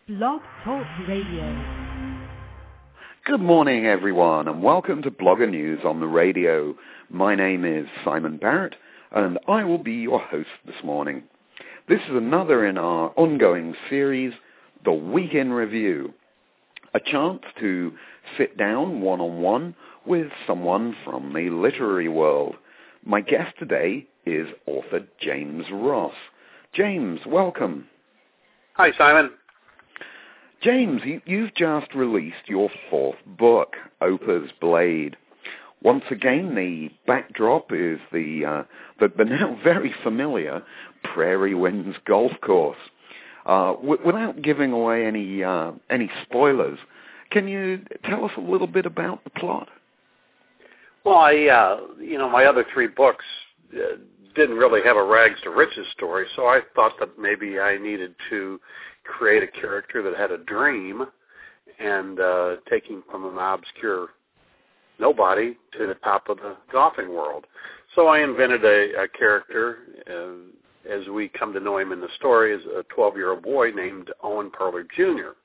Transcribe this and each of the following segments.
Blog Talk Radio. Good morning, everyone, and welcome to Blogger News on the radio. My name is Simon Barrett, and I will be your host this morning. This is another in our ongoing series, The Week in Review, a chance to sit down one-on-one with someone from the literary world. My guest today is author James Ross. James, welcome. Hi, Simon. James, you've just released your fourth book, Oprah's Blade. Once again, the backdrop is the now very familiar Prairie Winds Golf Course. Without giving away any spoilers, can you tell us a little bit about the plot? Well, my other three books didn't really have a rags to riches story, so I thought that maybe I needed to create a character that had a dream and taking from an obscure nobody to the top of the golfing world. So I invented a character, as we come to know him in the story, as a 12-year-old boy named Owen Perler Jr.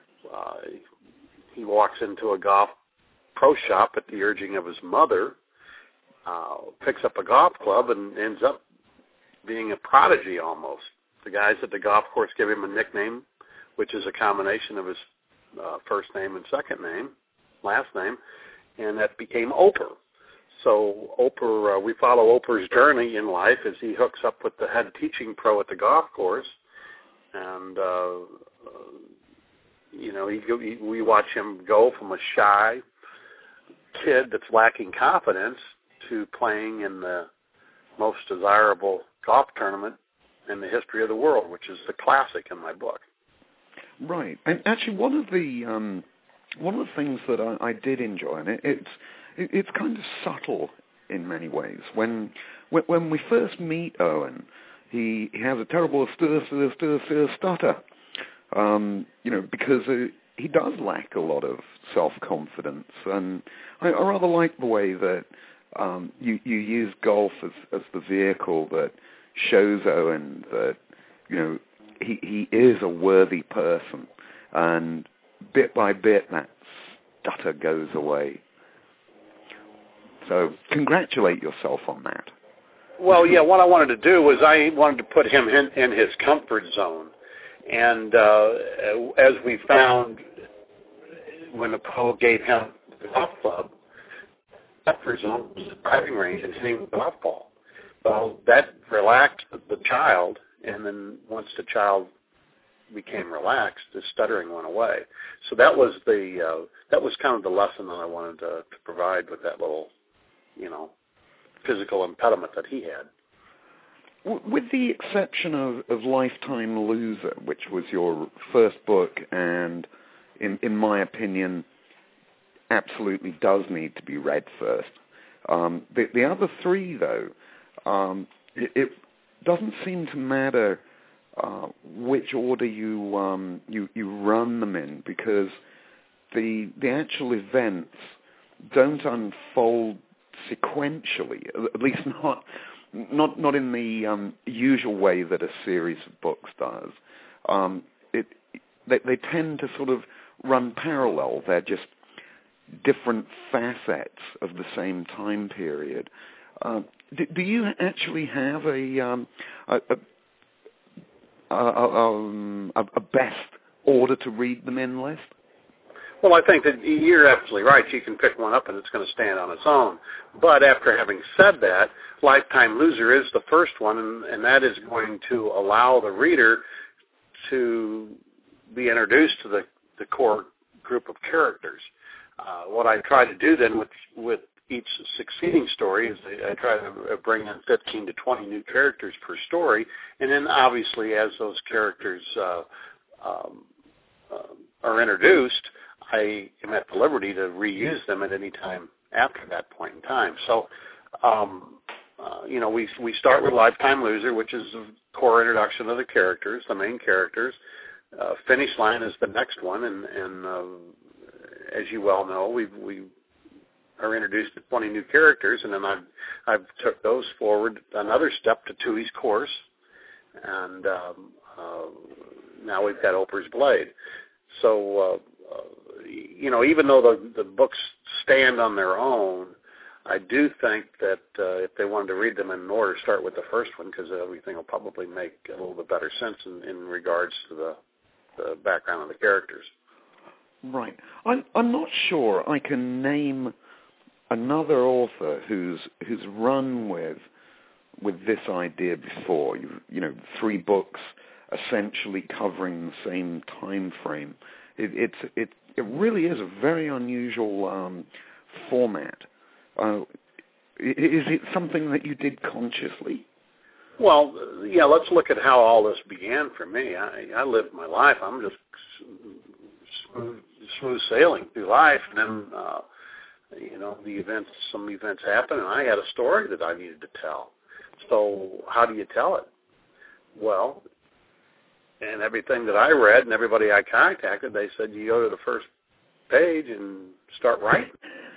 He walks into a golf pro shop at the urging of his mother, picks up a golf club, and ends up being a prodigy almost. The guys at the golf course give him a nickname, which is a combination of his first name and second name, last name, and that became Oprah. So Oprah, we follow Oprah's journey in life as he hooks up with the head teaching pro at the golf course, and we watch him go from a shy kid that's lacking confidence to playing in the most desirable golf tournament in the history of the world, which is the classic in my book. Right, and actually, one of the things that I did enjoy, and it's kind of subtle in many ways. When we first meet Owen, he has a terrible stutter, because he does lack a lot of self-confidence, and I rather like the way that you use golf as the vehicle that shows Owen that, he is a worthy person, and bit by bit that stutter goes away. So congratulate yourself on that. Well, yeah, what I wanted to do was I wanted to put him in his comfort zone. And as we found when the pro gave him the golf club, comfort zone was the driving range and hitting the golf ball. Well, that relaxed the child, and then once the child became relaxed, the stuttering went away. So that was kind of the lesson that I wanted to provide with that little, physical impediment that he had. With the exception of Lifetime Loser, which was your first book, and in my opinion, absolutely does need to be read first. The other three, though, it doesn't seem to matter which order you run them in, because the actual events don't unfold sequentially, at least not in the usual way that a series of books does. They tend to sort of run parallel. They're just different facets of the same time period. Do you actually have a best order to read them in list? Well, I think that you're absolutely right. You can pick one up and it's going to stand on its own. But after having said that, Lifetime Loser is the first one, and that is going to allow the reader to be introduced to the core group of characters. What I try to do then with each succeeding story is I try to bring in 15 to 20 new characters per story, and then obviously as those characters are introduced, I am at the liberty to reuse them at any time after that point in time. So, we start with Lifetime Loser, which is the core introduction of the characters, the main characters. Finish Line is the next one, and as you well know, we are introduced to 20 new characters, and then I've took those forward another step to Tui's Course, and now we've got Oprah's Blade. So, even though the books stand on their own, I do think that if they wanted to read them in order, start with the first one, because everything will probably make a little bit better sense in regards to the background of the characters. Right. I'm not sure I can name another author who's run with this idea before. 3 books essentially covering the same time frame. It really is a very unusual format. Is it something that you did consciously? Well, yeah, let's look at how all this began for me. I lived my life. I'm just smooth sailing through life, and then, some events happened, and I had a story that I needed to tell. So how do you tell it? Well, and everything that I read and everybody I contacted, they said, you go to the first page and start writing.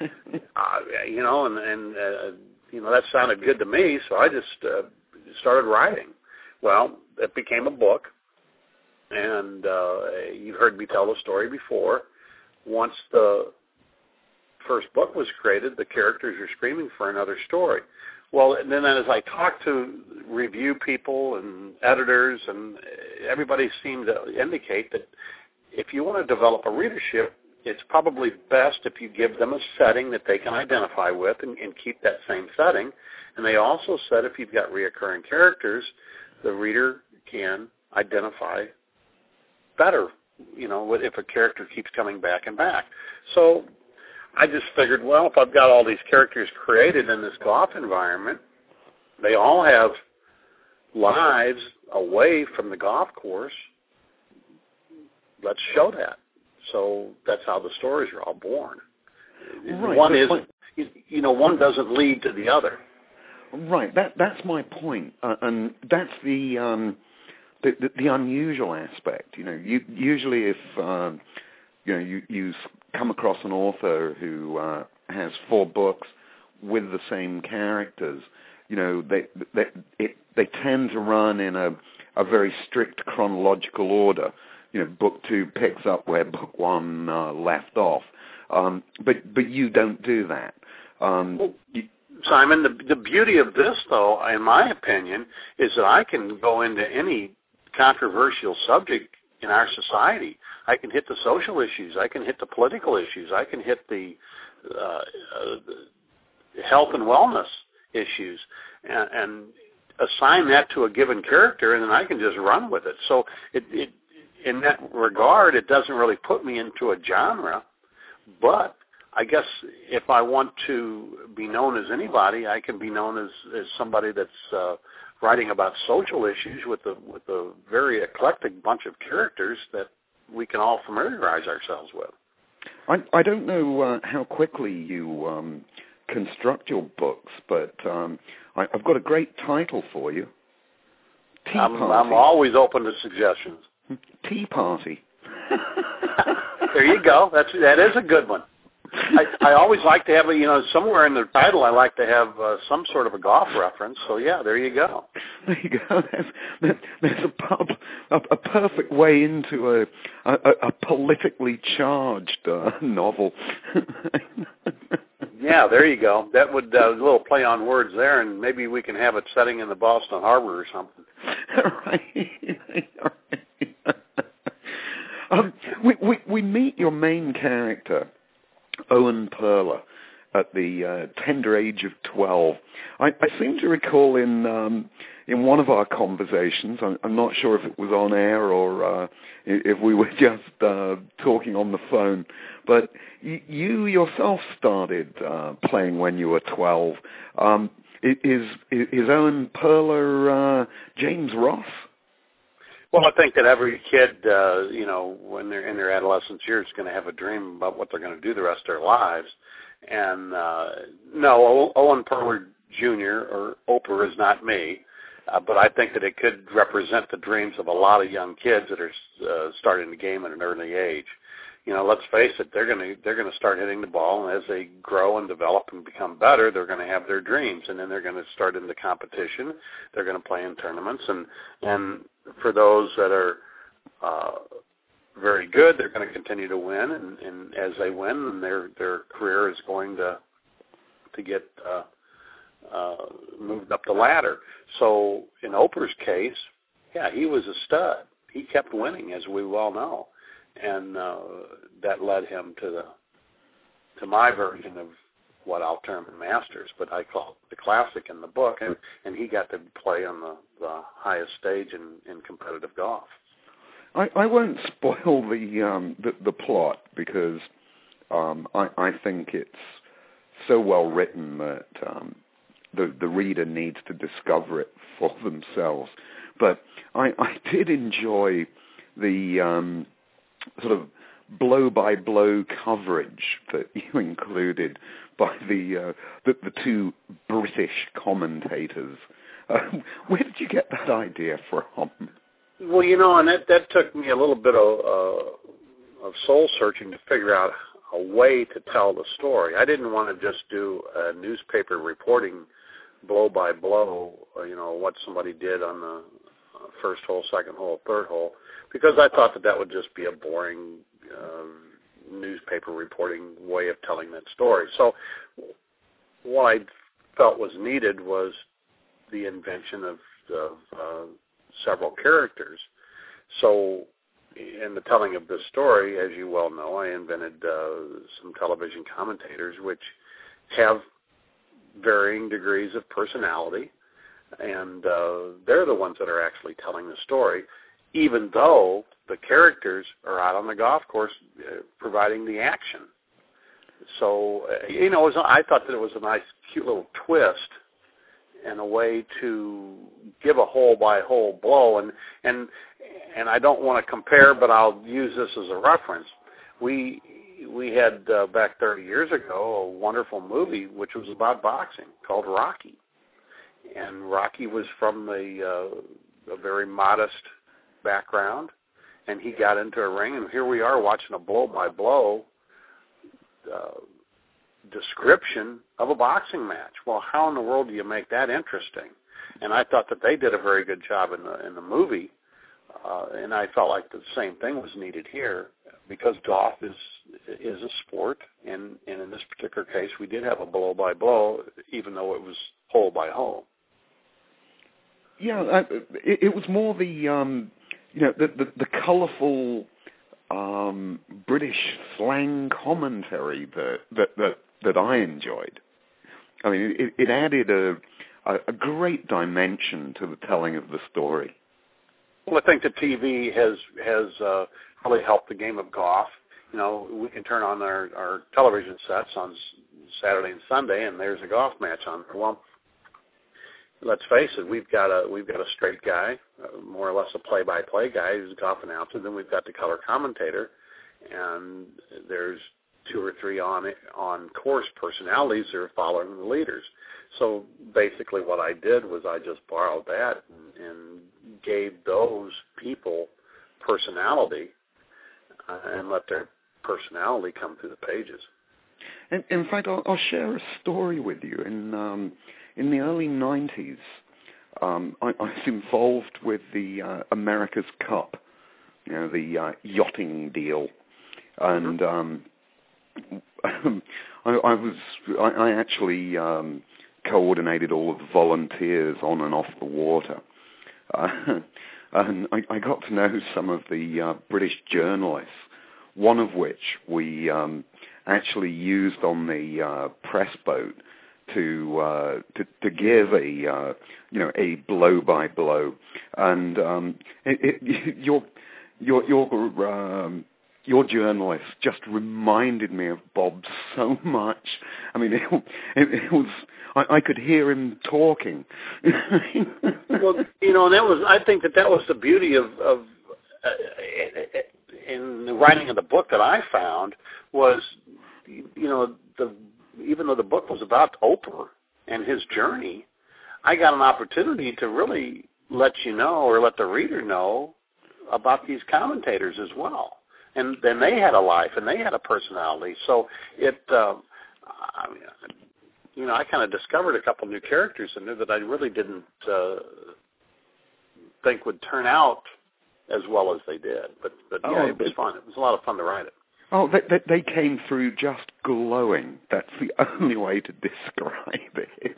That sounded good to me, so I just started writing. Well, it became a book, and you've heard me tell the story before. Once the first book was created, the characters are screaming for another story. Well, and then as I talked to review people and editors, and everybody seemed to indicate that if you want to develop a readership, it's probably best if you give them a setting that they can identify with and keep that same setting. And they also said if you've got reoccurring characters, the reader can identify better, if a character keeps coming back and back. So I just figured, well, if I've got all these characters created in this golf environment, they all have lives away from the golf course, let's show that. So that's how the stories are all born. Right. One doesn't lead to the other. Right. That's my point, and that's the unusual aspect. Usually if you come across an author who has 4 books with the same characters, they tend to run in a very strict chronological order. Book 2 picks up where book 1 left off. But you don't do that. Simon, the beauty of this, though, in my opinion, is that I can go into any controversial subject in our society. I can hit the social issues. I can hit the political issues. I can hit the health and wellness issues, and assign that to a given character, and then I can just run with it. So in that regard, it doesn't really put me into a genre, but I guess if I want to be known as anybody, I can be known as somebody that's writing about social issues with a very eclectic bunch of characters that we can all familiarize ourselves with. I don't know how quickly you construct your books, but I've got a great title for you. Tea Party. I'm always open to suggestions. Tea Party. There you go. That is a good one. I always like to have somewhere in the title I like to have some sort of a golf reference. So yeah, there you go. There you go. There's a perfect way into a politically charged novel. Yeah, there you go. That would a little play on words there, and maybe we can have it setting in the Boston Harbor or something. Right. We meet your main character, Owen Perler, at the tender age of 12. I seem to recall in one of our conversations, I'm not sure if it was on air or if we were just talking on the phone, but you yourself started playing when you were 12. Is Owen Perler James Ross? Well, I think that every kid, when they're in their adolescence years, is going to have a dream about what they're going to do the rest of their lives. And no, Owen Perler Jr. or Oprah is not me, but I think that it could represent the dreams of a lot of young kids that are starting the game at an early age. Let's face it, they're going to start hitting the ball, and as they grow and develop and become better, they're going to have their dreams, and then they're going to start in the competition. They're going to play in tournaments, and for those that are very good. They're going to continue to win, and as they win, then their career is going to get moved up the ladder. So in Oprah's case, yeah, he was a stud. He kept winning, as we well know, and that led him to my version of what I'll term the Masters, but I call it the Classic in the book, and he got to play on the highest stage in competitive golf. I won't spoil the plot because I think it's so well written that the reader needs to discover it for themselves. But I did enjoy the sort of blow-by-blow coverage that you included by the two British commentators. Where did you get that idea from? Well, and that took me a little bit of soul-searching to figure out a way to tell the story. I didn't want to just do a newspaper reporting blow-by-blow, what somebody did on the first hole, second hole, third hole, because I thought that would just be a boring newspaper reporting way of telling that story. So what I felt was needed was the invention of several characters. So in the telling of this story, as you well know, I invented some television commentators which have varying degrees of personality, and they're the ones that are actually telling the story, even though the characters are out on the golf course providing the action. So, I thought that it was a nice, cute little twist and a way to give a hole-by-hole blow. And I don't want to compare, but I'll use this as a reference. We had, back 30 years ago, a wonderful movie which was about boxing called Rocky. And Rocky was from a very modest background, and he got into a ring, and here we are watching a blow-by-blow description of a boxing match. Well, how in the world do you make that interesting? And I thought that they did a very good job in the movie, and I felt like the same thing was needed here, because golf is a sport, and in this particular case, we did have a blow-by-blow, even though it was hole-by-hole. Yeah, it was more the the colourful British slang commentary that I enjoyed. I mean, it added a great dimension to the telling of the story. Well, I think the TV has really helped the game of golf. We can turn on our television sets on Saturday and Sunday, and there's a golf match on. Well, let's face it, we've got a straight guy, more or less a play-by-play guy who's a golf announcer. Then we've got the color commentator, and there's two or three on-course personalities that are following the leaders. So basically what I did was I just borrowed that and gave those people personality and let their personality come through the pages. In fact, I'll share a story with you. In the early 90s, I was involved with the America's Cup, the yachting deal, and I actually coordinated all of the volunteers on and off the water, and I got to know some of the British journalists, one of which we actually used on the press boat to give a blow by blow, and your journalist just reminded me of Bob so much. I mean, it was I could hear him talking. Well, and I think that was the beauty of in the writing of the book that I found was, even though the book was about Oprah and his journey, I got an opportunity to really let you know, or let the reader know, about these commentators as well. And then they had a life, and they had a personality. So I kind of discovered a couple new characters in there that I really didn't think would turn out as well as they did. But yeah, it was fun. It was a lot of fun to write it. Oh, they came through just glowing. That's the only way to describe it.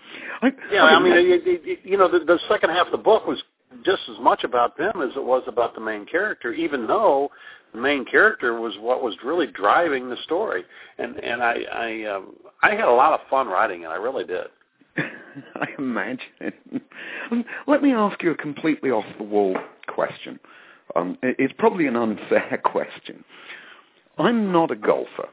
The second half of the book was just as much about them as it was about the main character, even though the main character was what was really driving the story. And I had a lot of fun writing it. I really did. I imagine. Let me ask you a completely off-the-wall question. It's probably an unfair question. I'm not a golfer.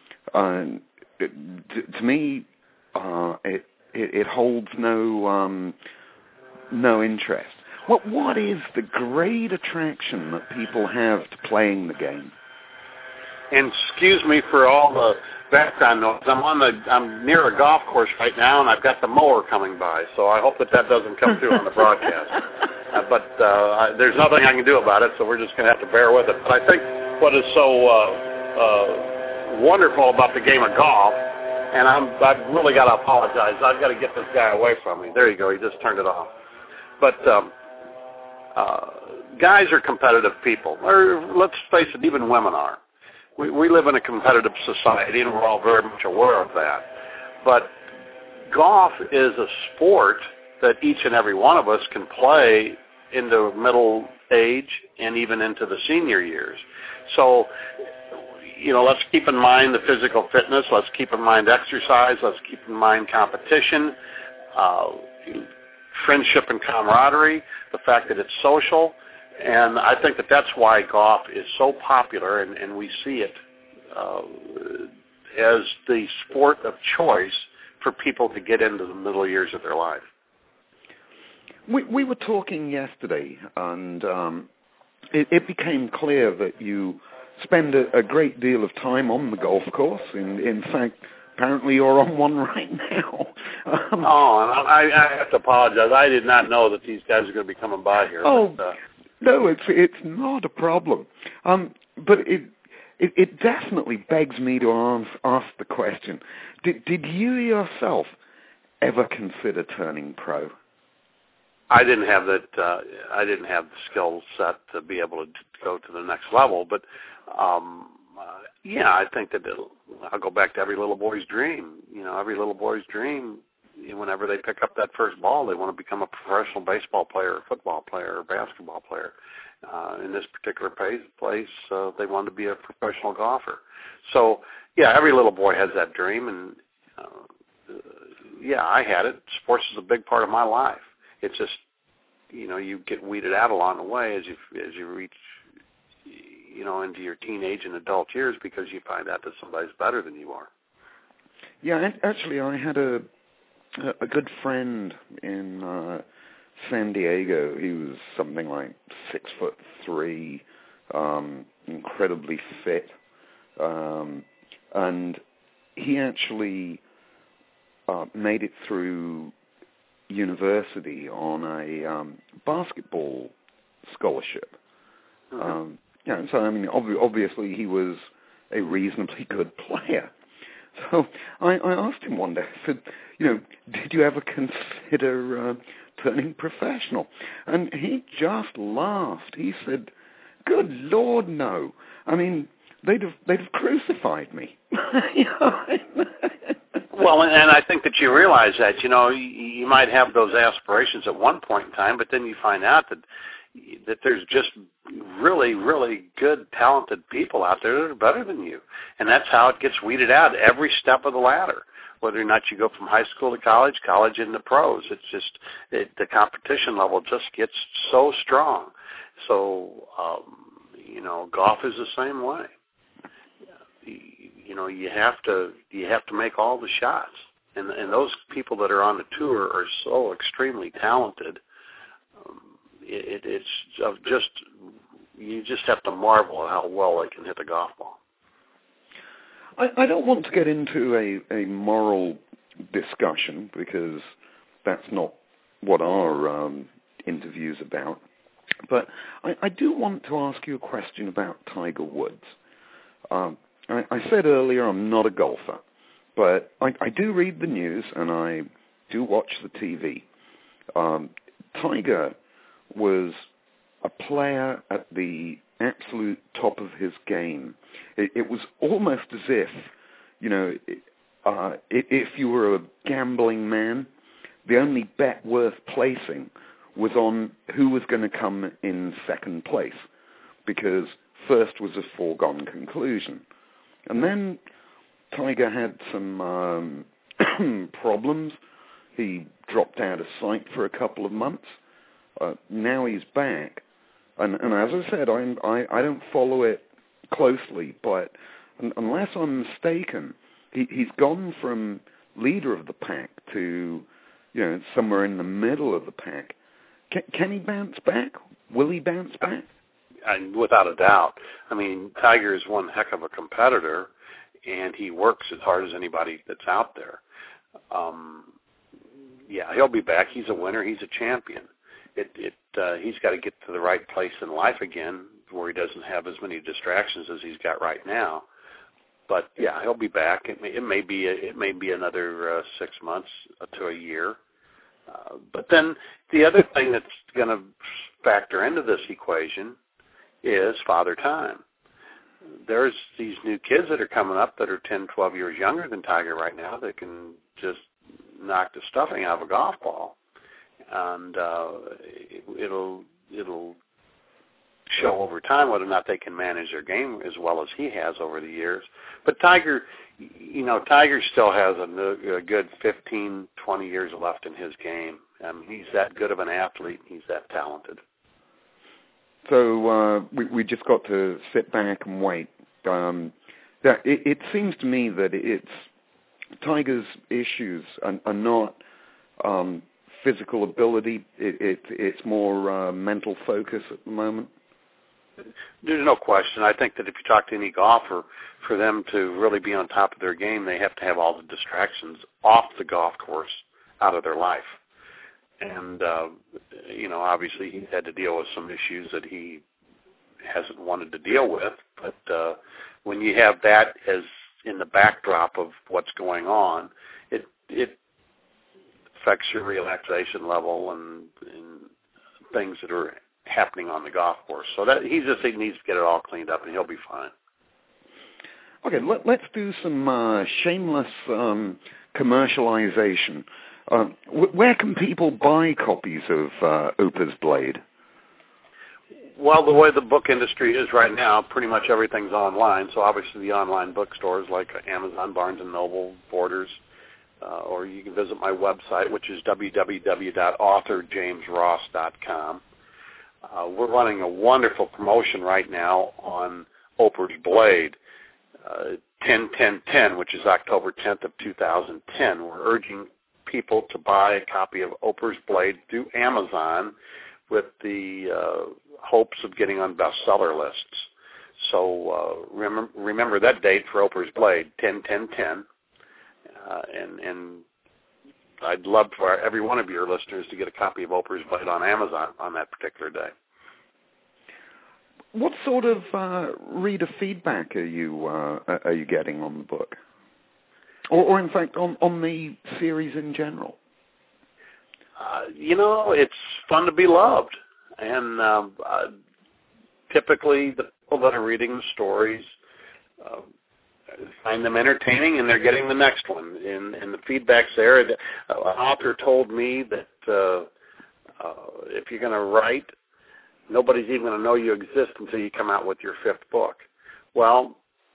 To me, it holds no interest. What is the great attraction that people have to playing the game? And excuse me for all the background noise. I'm near a golf course right now, and I've got the mower coming by. So I hope that doesn't come through on the broadcast. But there's nothing I can do about it, so we're just going to have to bear with it. But I think what is so wonderful about the game of golf, and I've really got to apologize. I've got to get this guy away from me. There you go. He just turned it off. But guys are competitive people, or let's face it, even women are. We live in a competitive society, and we're all very much aware of that. But golf is a sport that each and every one of us can play into middle age and even into the senior years. So, let's keep in mind the physical fitness. Let's keep in mind exercise. Let's keep in mind competition, friendship and camaraderie, the fact that it's social. And I think that that's why golf is so popular, and we see it as the sport of choice for people to get into the middle years of their life. We were talking yesterday, and it became clear that you spend a great deal of time on the golf course. In fact, apparently you're on one right now. I have to apologize. I did not know that these guys are going to be coming by here. No, it's not a problem. But it definitely begs me to ask the question: Did you yourself ever consider turning pro? I didn't have that. I didn't have the skill set to be able to go to the next level. But I think that I'll go back to every little boy's dream. Every little boy's dream. Whenever they pick up that first ball, they want to become a professional baseball player, or football player, or basketball player. In this particular place, they want to be a professional golfer. So, every little boy has that dream, and I had it. Sports is a big part of my life. It's just, you get weeded out along the way as you reach, into your teenage and adult years, because you find out that somebody's better than you are. Yeah, actually, I had a good friend in San Diego. He was something like 6'3", incredibly fit, and he actually made it through university on a basketball scholarship. Mm-hmm. So obviously he was a reasonably good player. So I asked him one day, I said, did you ever consider turning professional? And he just laughed. He said, good Lord, no. I mean, they'd have crucified me. Well, and I think that you realize that, you might have those aspirations at one point in time, but then you find out that there's just really, really good, talented people out there that are better than you. And that's how it gets weeded out every step of the ladder. Whether or not you go from high school to college into pros, it's just the competition level just gets so strong. So, golf is the same way. You have to make all the shots, and those people that are on the tour are so extremely talented. It's just you just have to marvel at how well they can hit the golf ball. I don't want to get into a moral discussion, because that's not what our interview's about. But I do want to ask you a question about Tiger Woods. I said earlier I'm not a golfer, but I do read the news and I do watch the TV. Tiger was a player at the absolute top of his game. It was almost as if, if you were a gambling man, the only bet worth placing was on who was going to come in second place, because first was a foregone conclusion. And then Tiger had some problems. He dropped out of sight for a couple of months. Now he's back. And as I said, I don't follow it closely, but unless I'm mistaken, he's gone from leader of the pack to, somewhere in the middle of the pack. Can he bounce back? Will he bounce back? And without a doubt. I mean, Tiger is one heck of a competitor, and he works as hard as anybody that's out there. He'll be back. He's a winner. He's a champion. He's got to get to the right place in life again, where he doesn't have as many distractions as he's got right now. But yeah, he'll be back. It may be another 6 months to a year. But then the other thing that's going to factor into this equation is Father Time. There's these new kids that are coming up that are 10, 12 years younger than Tiger right now that can just knock the stuffing out of a golf ball. And it'll show over time whether or not they can manage their game as well as he has over the years. But Tiger still has a good 15, 20 years left in his game. He's that good of an athlete. He's that talented. So we just got to sit back and wait. It seems to me that Tiger's issues are not physical ability. It's more mental focus at the moment. There's no question. I think that if you talk to any golfer, for them to really be on top of their game, they have to have all the distractions off the golf course out of their life. And, obviously he's had to deal with some issues that he hasn't wanted to deal with. But when you have that as in the backdrop of what's going on, it affects your relaxation level and things that are happening on the golf course. So that he needs to get it all cleaned up, and he'll be fine. Okay, let's do some shameless commercialization. Where can people buy copies of Opus Blade? Well, the way the book industry is right now, pretty much everything's online. So obviously the online bookstores like Amazon, Barnes & Noble, Borders, or you can visit my website, which is www.authorjamesross.com. We're running a wonderful promotion right now on Opus Blade, 10-10-10, which is October 10th of 2010. We're urging people to buy a copy of Opus Blade through Amazon with the hopes of getting on bestseller lists. So remember that date for Opus Blade, 10-10-10. And I'd love for every one of your listeners to get a copy of Opus Blade on Amazon on that particular day. What sort of reader feedback are you getting on the book, or in fact on the series in general? It's fun to be loved, and typically the people that are reading the stories find them entertaining, and they're getting the next one. And the feedback's there. An author told me that if you're going to write, nobody's even going to know you exist until you come out with your fifth book. Well,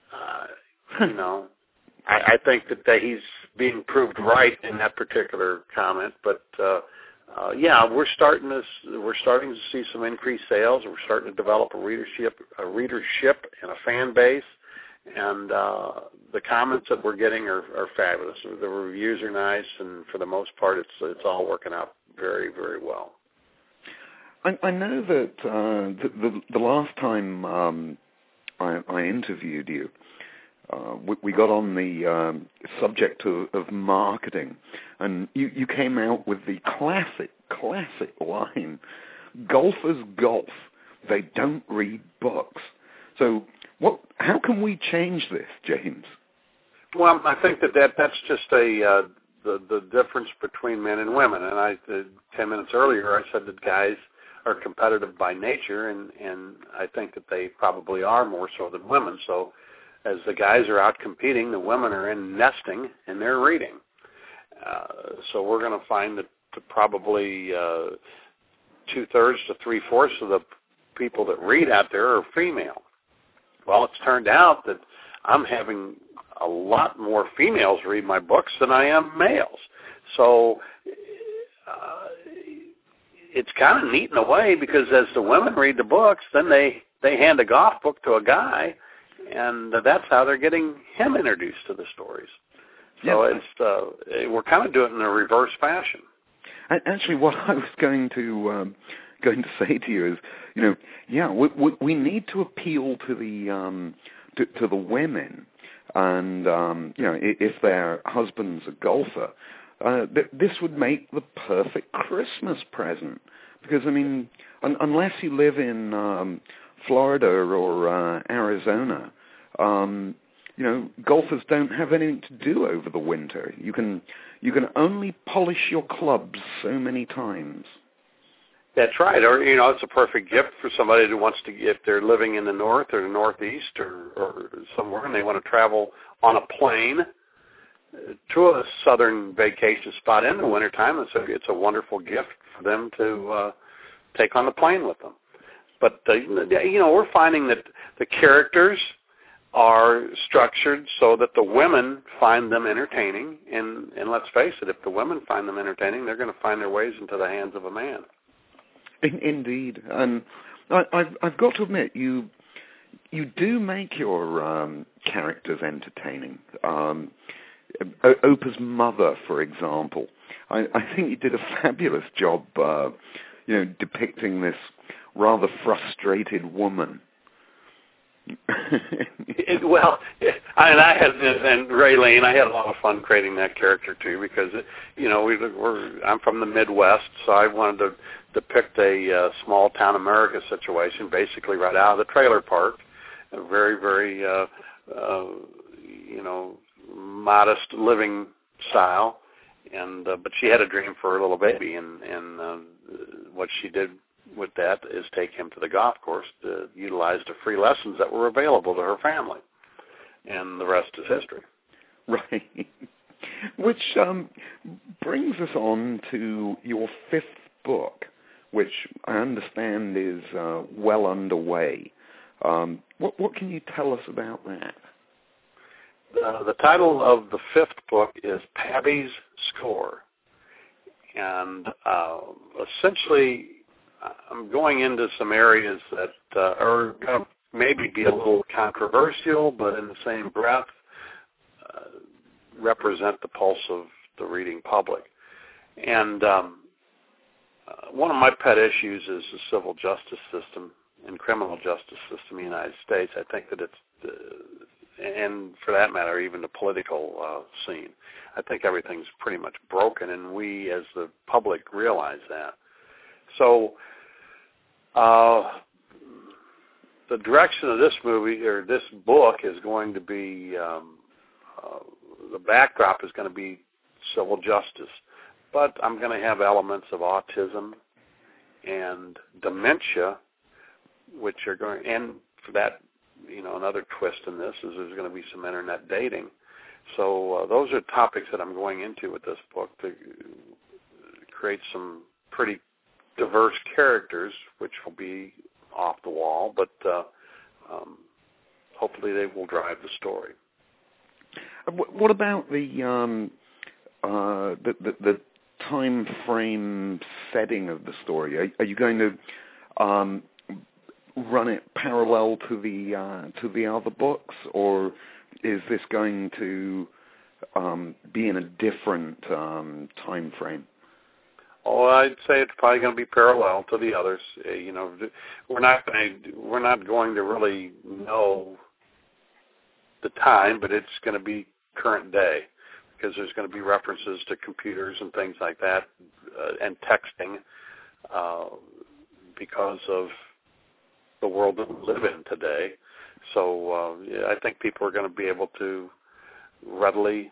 I think that he's being proved right in that particular comment. But we're starting to see some increased sales. We're starting to develop a readership and a fan base. And the comments that we're getting are fabulous. The reviews are nice, and for the most part, it's all working out very, very well. I know that the last time I interviewed you, we got on the subject of marketing, and you came out with the classic line, "Golfers golf, they don't read books." So how can we change this, James? Well, I think that's just the difference between men and women. And 10 minutes earlier, I said that guys are competitive by nature, and I think that they probably are more so than women. So as the guys are out competing, the women are in nesting and they're reading. So we're going to find that probably 2/3 to 3/4 of the people that read out there are female. Well, it's turned out that I'm having a lot more females read my books than I am males. So it's kind of neat in a way, because as the women read the books, then they hand a golf book to a guy, and that's how they're getting him introduced to the stories. So it's we're kind of doing it in a reverse fashion. Actually, what I was going to say to you is, we need to appeal to the women, and if their husband's a golfer, this would make the perfect Christmas present. Because unless you live in Florida or Arizona, golfers don't have anything to do over the winter. You can only polish your clubs so many times. That's right. Or, it's a perfect gift for somebody who wants to, if they're living in the north or the northeast or somewhere, and they want to travel on a plane to a southern vacation spot in the wintertime. It's a wonderful gift for them to take on the plane with them. But, we're finding that the characters are structured so that the women find them entertaining. And let's face it, if the women find them entertaining, they're going to find their ways into the hands of a man. Indeed. And I've got to admit, you do make your characters entertaining. Opa's mother, for example. I think you did a fabulous job, depicting this rather frustrated woman. And Raylene, I had a lot of fun creating that character too, because I'm from the Midwest, so I wanted to depict a small town America situation, basically right out of the trailer park, a very, very modest living style, and but she had a dream for her little baby, and what she did with that is take him to the golf course to utilize the free lessons that were available to her family. And the rest is history. Right. Which brings us on to your 5th book, which I understand is well underway. What can you tell us about that? The title of the 5th book is Pabbie's Score. And essentially, I'm going into some areas that are going to maybe be a little controversial, but in the same breath represent the pulse of the reading public. And one of my pet issues is the civil justice system and criminal justice system in the United States. I think that it's, and for that matter, even the political scene. I think everything's pretty much broken, and we as the public realize that. So the direction of this movie, or this book, is going to be, the backdrop is going to be civil justice. But I'm going to have elements of autism and dementia, which are going, and for that, another twist in this is there's going to be some internet dating. So those are topics that I'm going into with this book to create some pretty diverse characters, which will be off the wall, but hopefully they will drive the story. What about the time frame setting of the story? Are you going to run it parallel to the other books, or is this going to be in a different time frame? Oh, I'd say it's probably going to be parallel to the others. We're not going to really know the time, but it's going to be current day, because there's going to be references to computers and things like that, and texting, because of the world that we live in today. So I think people are going to be able to readily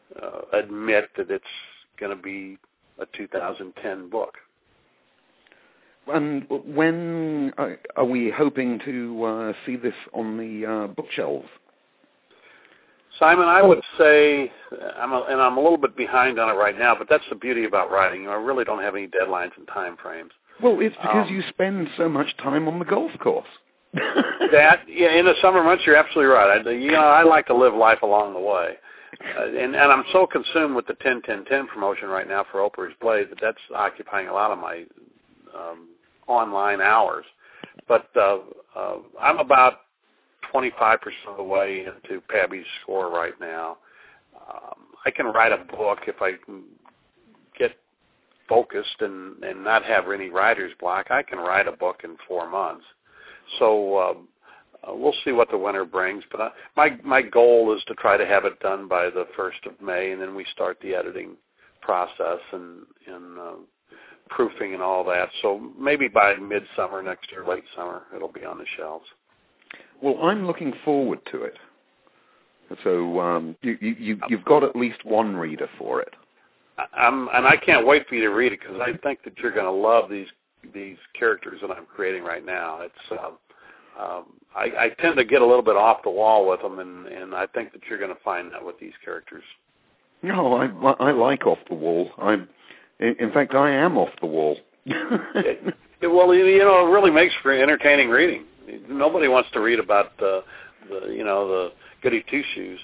admit that it's going to be a 2010 book. And when are we hoping to see this on the bookshelves? Simon, I would say, I'm a little bit behind on it right now, but that's the beauty about writing. I really don't have any deadlines and time frames. Well, it's because you spend so much time on the golf course. In the summer months, you're absolutely right. I like to live life along the way. And I'm so consumed with the 10-10-10 promotion right now for Oprah's Blade that's occupying a lot of my online hours. But I'm about 25% of the way into Pabby's score right now. I can write a book if I can get focused and not have any writer's block. I can write a book in 4 months. So we'll see what the winter brings. But my goal is to try to have it done by the 1st of May, and then we start the editing process and proofing and all that. So maybe by midsummer next year, late summer, it'll be on the shelves. Well, I'm looking forward to it. So you've got at least one reader for it. And I can't wait for you to read it because I think that you're going to love these characters that I'm creating right now. It's I tend to get a little bit off the wall with them, and I think that you're going to find that with these characters. No, I like off the wall. In fact, I am off the wall. Well, it really makes for entertaining reading. Nobody wants to read about the goody two shoes.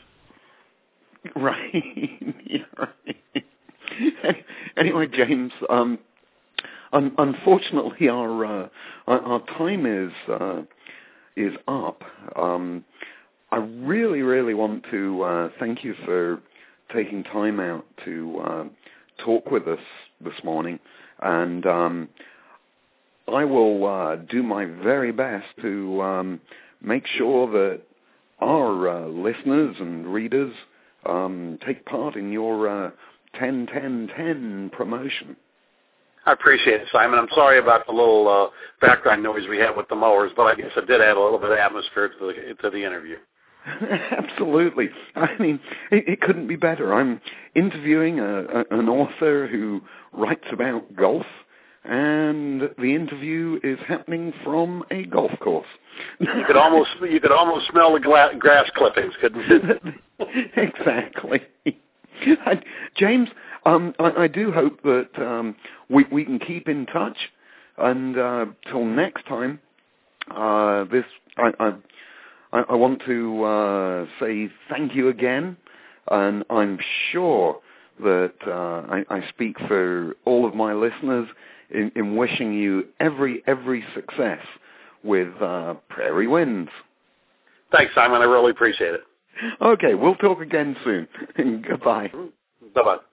Right. Yeah, right. Anyway, James, unfortunately, our time is up. I really, really want to thank you for taking time out to talk with us this morning, and I will do my very best to make sure that our listeners and readers take part in your 10-10-10 promotion. I appreciate it, Simon. I'm sorry about the little background noise we had with the mowers, but I guess it did add a little bit of atmosphere to the interview. Absolutely. I mean, it couldn't be better. I'm interviewing an author who writes about golf, and the interview is happening from a golf course. You could almost smell the grass clippings, couldn't you? Exactly. James, I do hope that we can keep in touch, and till next time, I want to say thank you again, and I'm sure that I speak for all of my listeners in wishing you every success with Prairie Winds. Thanks, Simon. I really appreciate it. Okay, we'll talk again soon. Goodbye. Bye-bye.